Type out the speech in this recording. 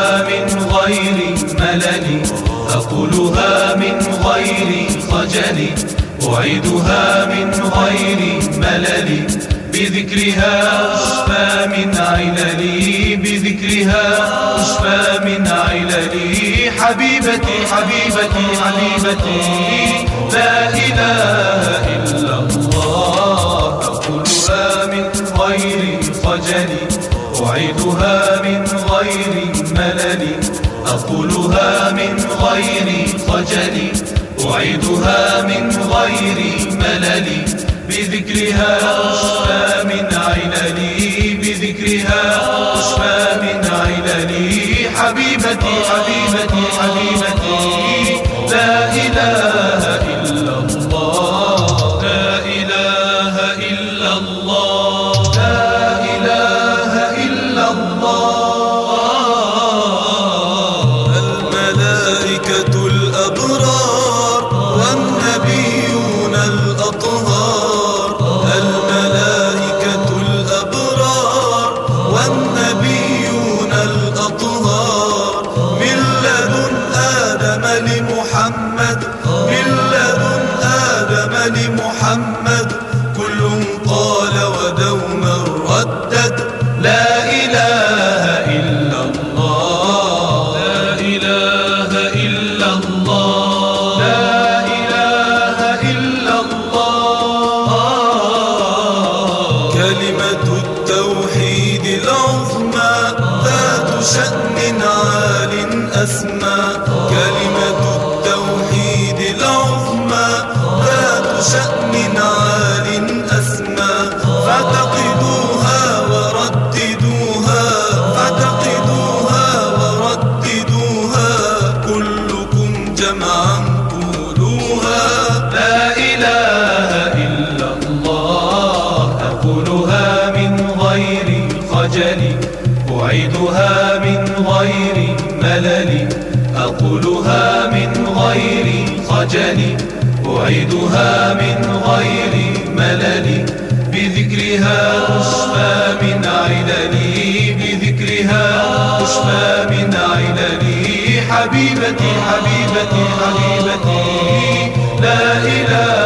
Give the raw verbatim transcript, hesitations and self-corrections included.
أقولها من غير ملل، أقولها من غير خجل، أعيدها من غير ملل، بذكرها أشفى من عللي، بذكرها أشفى من عللي. حبيبتي حبيبتي حبيبتي لا إله إلا الله، أقولها من غير خجل، أعيدها من غير ملل، أقولها من غير خجل، أعيدها من غير ملل، بذكرها أشفى من عللي، بذكرها أشفى من عللي. حبيبتي حبيبتي حبيبتي لا إله إلا الله، لا إله إلا الله، لا إله إلا الله. الملائكة الأبرار والنبيون الأطهار، الملائكة الأبرار والنبيون الأطهار، من لدن آدم لمحمد، من لدن آدم لمحمد، كلهم قال ودوما ردد لا إله إلا الله، لا إله إلا الله، لا إله إلا الله. كلمة التوحيد العظمى ذات شأن عال أسمى، كلمة التوحيد العظمى ذات شأن عال أسمى، فاعتقدوها ورددوها، فاعتقدوها ورددوها، كلكم جمعا قولوها لا إله إلا الله. أقولها من غير خجل، أعيدها من غير ملل، أقولها من غير خجل، أعيدها من غير ملل، بذكرها أشفى من عللي، بذكرها أشفى من عللي. حبيبتي حبيبتي حبيبتي لا إله